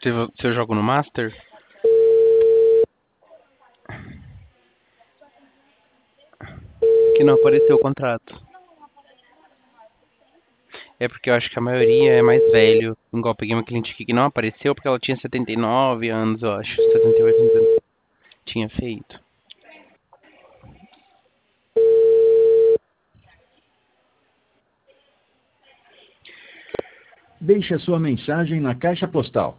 Se eu jogo no Master? Que não apareceu o contrato. É porque eu acho que a maioria é mais velho. Igual eu peguei uma cliente aqui que não apareceu porque ela tinha 79 anos, eu acho. 78 anos tinha feito. Deixe a sua mensagem na caixa postal